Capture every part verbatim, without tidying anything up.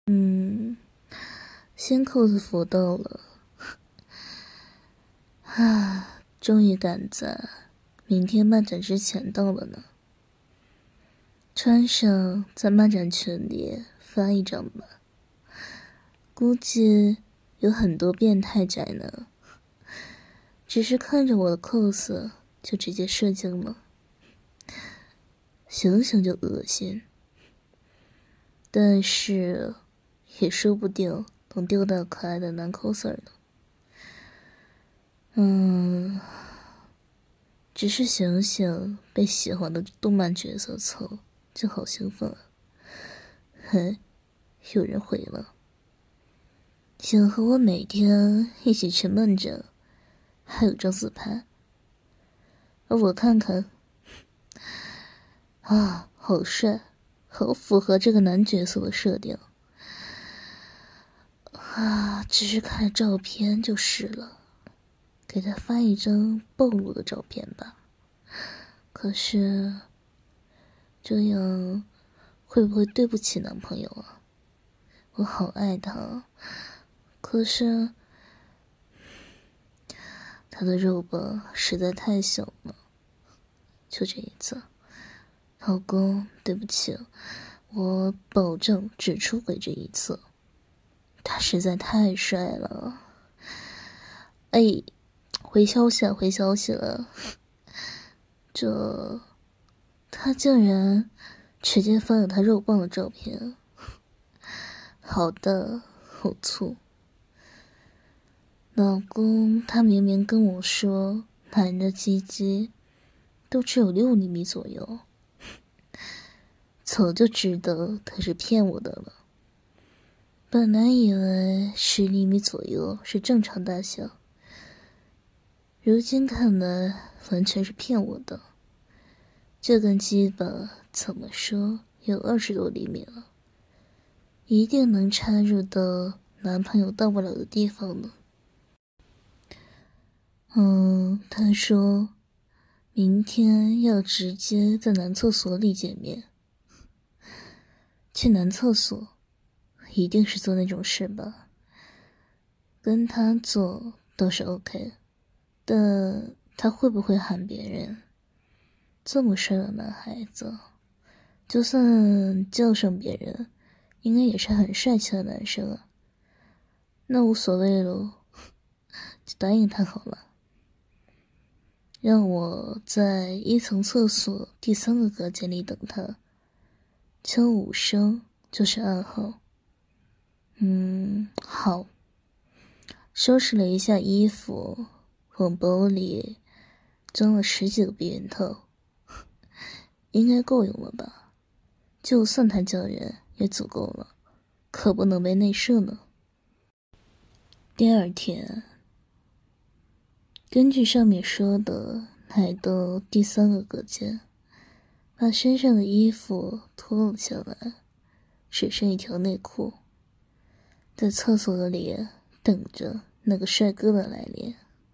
嗯，新扣子扶到了，啊，终于赶在明天漫展之前到了呢。穿上在漫展群里发一张吧，估计有很多变态宅呢，只是看着我的 cos 就直接射精了，想想就恶心，但是也说不定能钓到可爱的男 coser 呢。嗯，只是想想被喜欢的动漫角色凑，就好兴奋啊！嘿，有人回了，想和我每天一起去漫展，还有张自拍。而我看看，啊，好帅，好符合这个男角色的设定啊！只是看照片就是了，给他发一张暴露的照片吧。可是，这样会不会对不起男朋友啊？我好爱他，可是他的肉吧实在太小了。就这一次，老公，对不起，我保证只出轨这一次。他实在太帅了。哎，回消息了，回消息了。这，他竟然直接发了他肉棒的照片。好的，好粗。老公，他明明跟我说，男的鸡鸡都只有六厘米左右，早就知道他是骗我的了。本来以为十厘米左右是正常大小，如今看来完全是骗我的。这根鸡巴怎么说有二十多厘米了，一定能插入到男朋友到不了的地方呢。嗯，他说明天要直接在男厕所里见面。去男厕所一定是做那种事吧，跟他做都是 OK， 但他会不会喊别人？这么帅的男孩子，就算叫上别人，应该也是很帅气的男生啊。那无所谓喽，就答应他好了。让我在一层厕所第三个隔间里等他，敲五声就是暗号。嗯，好。收拾了一下衣服，往包里装了十几个避孕套，应该够用了吧？就算他叫人也足够了，可不能被内射呢。第二天，根据上面说的，来到第三个隔间，把身上的衣服脱了下来，只剩一条内裤，在厕所里等着那个帅哥的来临。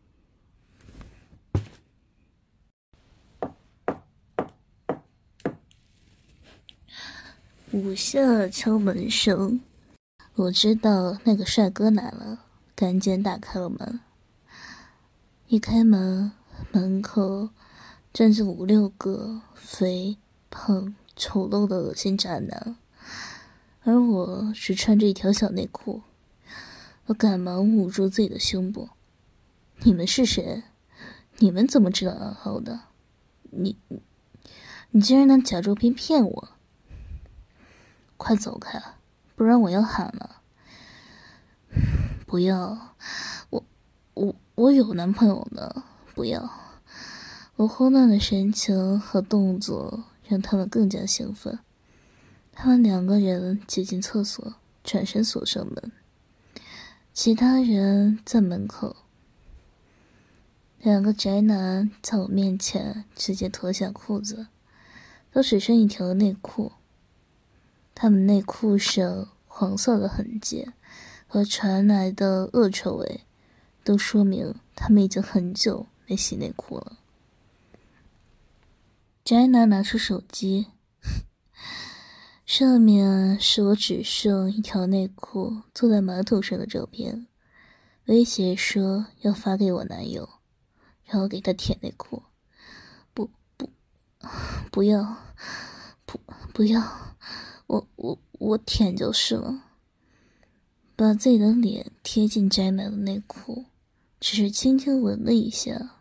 五下敲门声，我知道那个帅哥来了，赶紧打开了门。一开门，门口站着五六个肥胖丑陋的恶心渣男，而我只穿着一条小内裤。我赶忙捂住自己的胸部。你们是谁？你们怎么知道暗号的？你你竟然拿假照片骗我！快走开，不然我要喊了。不要，我我我有男朋友的，不要。我慌乱的神情和动作让他们更加兴奋。他们两个人挤进厕所，转身锁上门，其他人在门口。两个宅男在我面前直接脱下裤子，都只剩一条内裤。他们内裤上黄色的痕迹和传来的恶臭味，都说明他们已经很久没洗内裤了。宅男拿出手机， 上面是我只剩一条内裤坐在马桶上的照片，威胁说要发给我男友，让我给他舔内裤。不不，不要，不不要，我我我舔就是了。把自己的脸贴近宅男的内裤，只是轻轻闻了一下，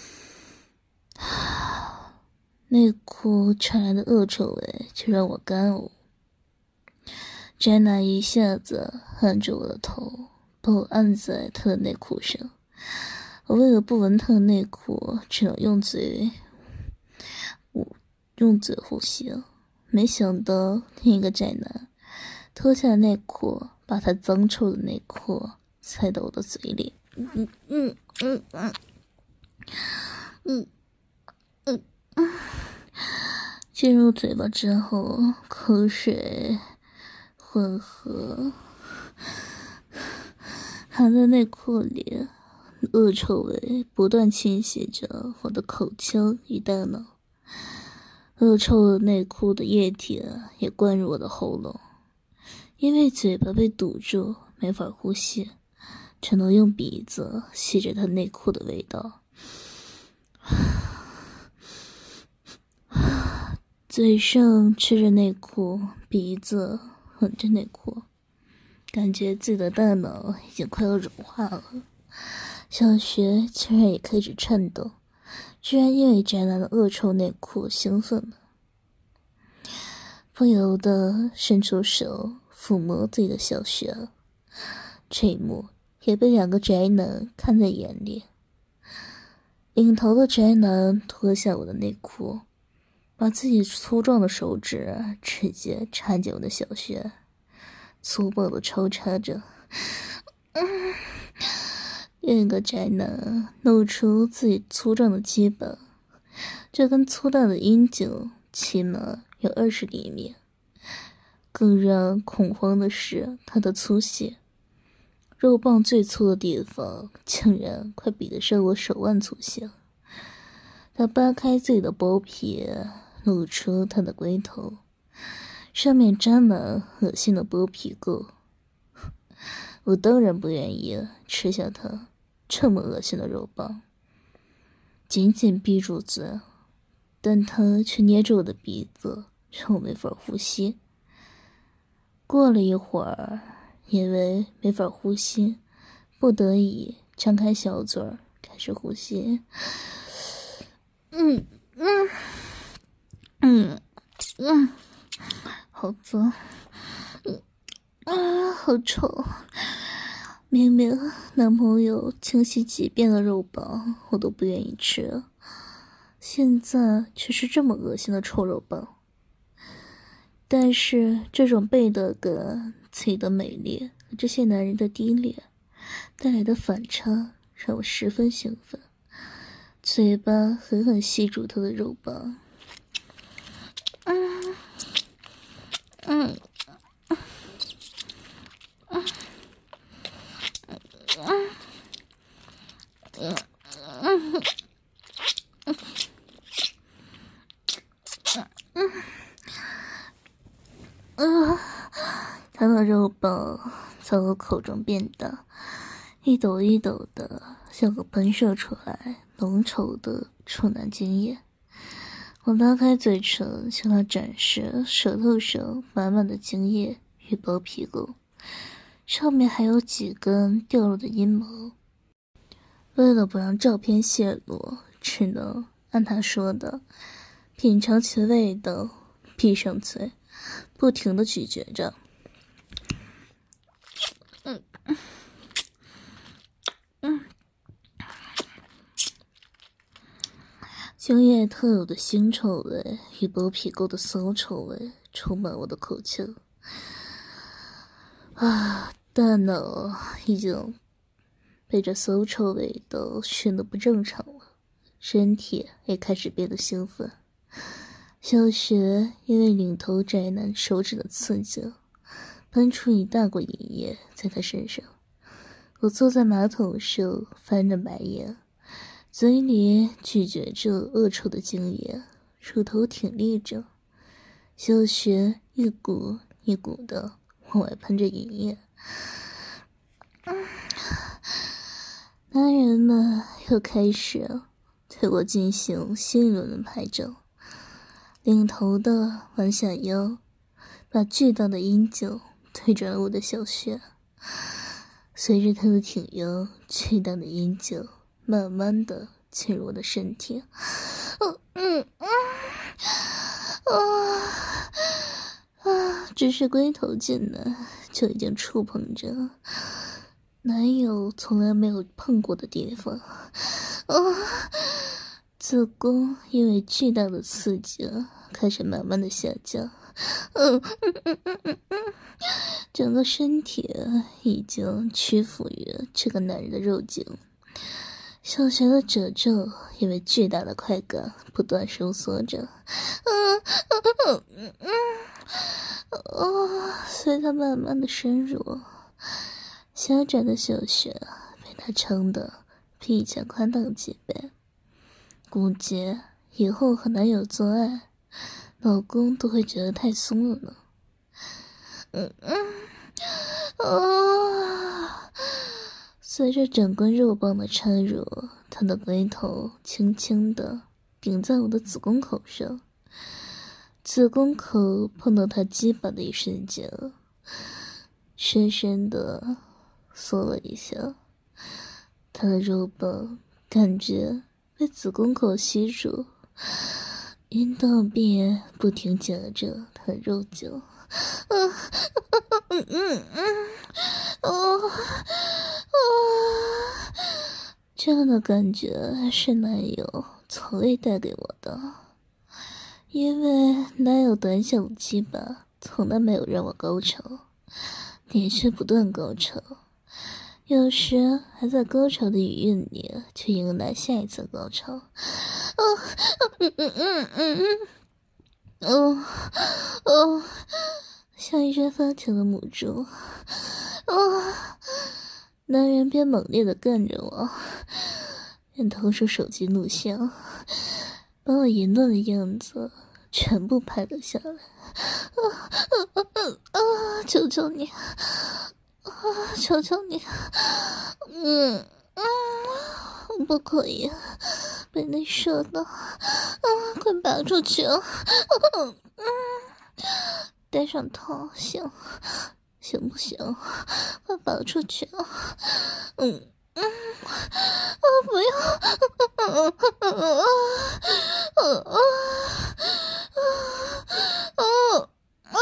内裤传来的恶臭味却让我干呕。宅男一下子按住我的头，把我按在他的内裤上。我为了不闻他的内裤，只能用嘴用嘴呼吸了。没想到另一个宅男脱下内裤，把他脏臭的内裤塞到我的嘴里。嗯嗯嗯嗯嗯嗯嗯，进入嘴巴之后，口水混合含在内裤里，恶臭味不断侵袭着我的口腔与大脑。恶臭的内裤的液体也灌入我的喉咙，因为嘴巴被堵住，没法呼吸，只能用鼻子吸着他内裤的味道。嘴上吃着内裤，鼻子闻着内裤，感觉自己的大脑已经快要融化了。小穴竟然也开始颤抖，居然因为宅男的恶臭内裤兴奋了，不由得伸出手抚摸自己的小穴。这一幕也被两个宅男看在眼里。领头的宅男脱下我的内裤，把自己粗壮的手指直接插进我的小穴，粗暴的抽插着。嗯，另一个宅男露出自己粗壮的鸡巴，这根粗大的阴茎起码有二十厘米。更让恐慌的是他的粗细，肉棒最粗的地方竟然快比得上我手腕粗细了。他扒开自己的包皮，露出他的龟头，上面沾满恶心的剥皮垢。我当然不愿意吃下他这么恶心的肉棒，紧紧闭住嘴，但他却捏着我的鼻子，让我没法呼吸。过了一会儿，因为没法呼吸，不得已张开小嘴儿开始呼吸。嗯嗯嗯嗯，好脏，嗯啊，好臭！明明男朋友清洗几遍的肉棒我都不愿意吃，现在却是这么恶心的臭肉棒。但是这种背德感、自己的美丽和这些男人的低劣带来的反差，让我十分兴奋。嘴巴狠狠吸住他的肉棒，嗯嗯嗯嗯嗯嗯嗯嗯，他的肉棒在我口中变大，一抖一抖的，像个喷射出来浓稠的处男精液。我拉开嘴唇向他展示舌头上满满的精液与包皮垢，上面还有几根掉落的阴毛。为了不让照片泄露，只能按他说的品尝其味道，闭上嘴不停地咀嚼着。嗯嗯，精液特有的腥臭味与剥皮垢的骚臭味充满我的口腔。啊，大脑已经被这骚臭味道熏得不正常了，身体也开始变得兴奋。小穴因为领头宅男手指的刺激，喷出一大股淫液在他身上。我坐在马桶上翻着白眼，嘴里咀嚼着恶臭的精液，乳头挺立着， 小穴一股一股的往外喷着淫液。男人们又开始对我进行新一轮的拍照，领头的弯下腰，把巨大的阴茎推转了我的小穴。随着他的挺腰，巨大的阴茎慢慢的进入我的身体。嗯嗯嗯啊啊！只是龟头进来就已经触碰着男友从来没有碰过的地方。啊！子宫因为巨大的刺激开始慢慢的下降。嗯嗯嗯嗯嗯嗯，整个身体已经屈服于这个男人的肉颈，小穴的褶皱因为巨大的快感不断收缩着。嗯嗯嗯嗯，哦，随他慢慢的深入，狭窄的小穴被他撑得比以前宽大几倍，估计以后和男友做爱，老公都会觉得太松了呢。嗯嗯，啊！随着整根肉棒的插入，他的龟头轻轻地顶在我的子宫口上，子宫口碰到他鸡巴的一瞬间，深深地缩了一下，他的肉棒感觉被子宫口吸住，阴道壁不停夹着他的肉颈。嗯嗯嗯嗯，哦哦，这样的感觉是男友从未带给我的，因为男友短小的鸡巴从来没有让我高潮，连续不断高潮，有时还在高潮的余韵里去迎来下一次高潮。哦，嗯嗯嗯嗯嗯，哦哦。像一只发情的母猪。哦，男人边猛烈地干着我，边掏出手机录像，把我淫乱的样子全部拍了下来。啊啊啊啊！求求你，啊！求求你，嗯嗯，不可以被你射到，啊！快拔出去啊！嗯嗯。戴上套行行不行？快拔出去啊！嗯嗯啊，不要！嗯嗯嗯嗯嗯嗯啊！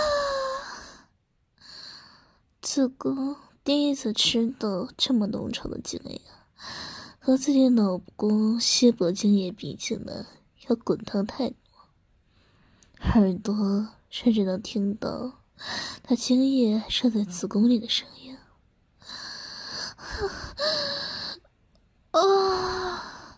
子宫第一次吃到这么浓稠的精液，和自己老公稀薄精液比起来，要滚烫太多，耳朵甚至能听到他精液射在子宫里的声音。啊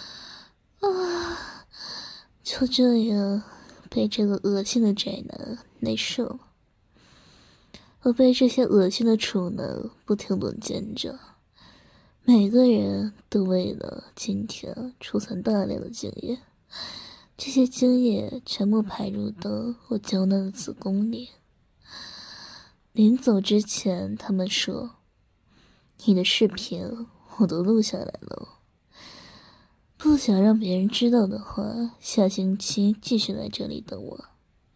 啊！就这样被这个恶心的宅男内射了，我被这些恶心的处男不停轮奸着，每个人都为了今天储存大量的精液，这些精液全部排入到我娇嫩的子宫里。临走之前，他们说：“你的视频我都录下来了，不想让别人知道的话，下星期继续来这里等我。”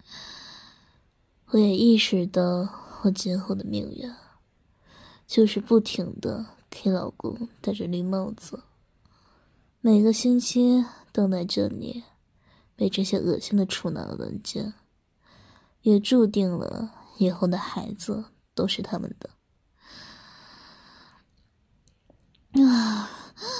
我也意识到，我今后的命运就是不停的给老公戴着绿帽子，每个星期都来这里被这些恶心的处男轮奸，也注定了以后的孩子都是他们的。啊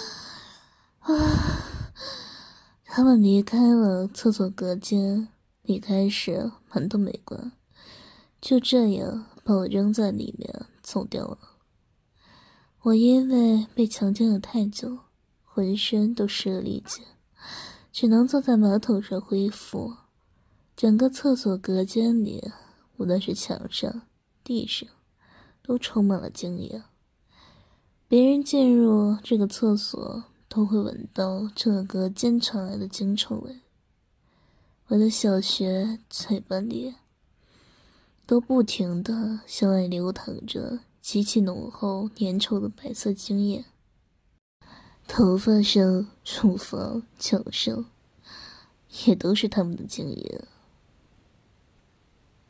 啊！他们离开了厕所隔间，离开时门都没关，就这样把我扔在里面走掉了。我因为被强奸了太久，浑身都失了力气，只能坐在马桶上恢复。整个厕所隔间里，无论是墙上、地上，都充满了精液。别人进入这个厕所都会闻到这个隔间传来的精臭味。 我的小穴、嘴巴里都不停地向外流淌着极其浓厚粘稠的白色精液，头发上、乳房、脚上也都是他们的精液。